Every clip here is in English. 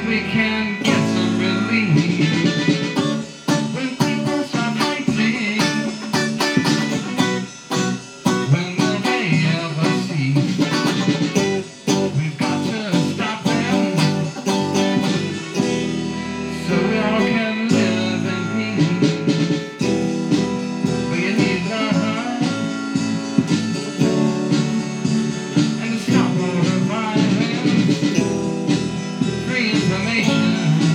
we can get some relief when people start fighting. When will they ever cease? We've got to stop them so we all can live in peace. But you need love and to stop all the violence. Free information.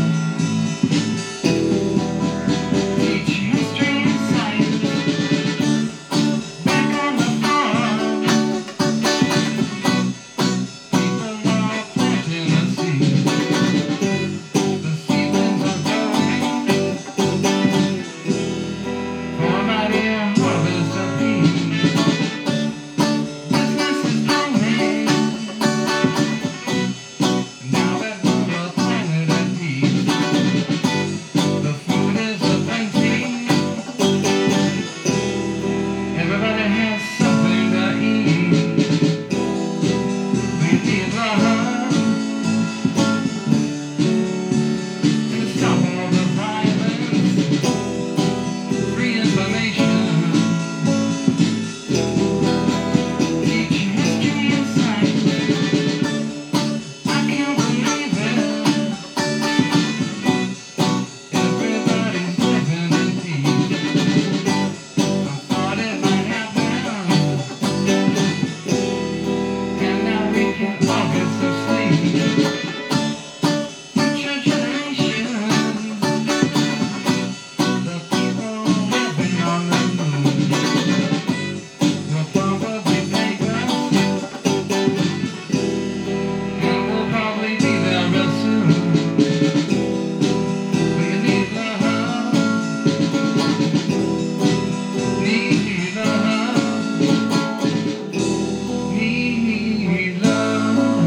Teach history and science. Back on the farm, people are planting the seeds. The seedlings are growing for a mighty harvest of peace. Business is booming now that we're a planet at peace. The food is aplenty. Everybody has something to eat. We need love and to stop all the violence. Free information. Teach history and science. I can't believe it. Everybody's living in peace. I thought it might happen, and now we can all get some sleep. Future generations, the people living on the moon, will probably thank us, and we'll probably be there real soon. But you need love, need love, need love.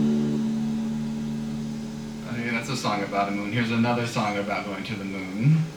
Okay, that's a song about a moon. Here's another song about going to the moon.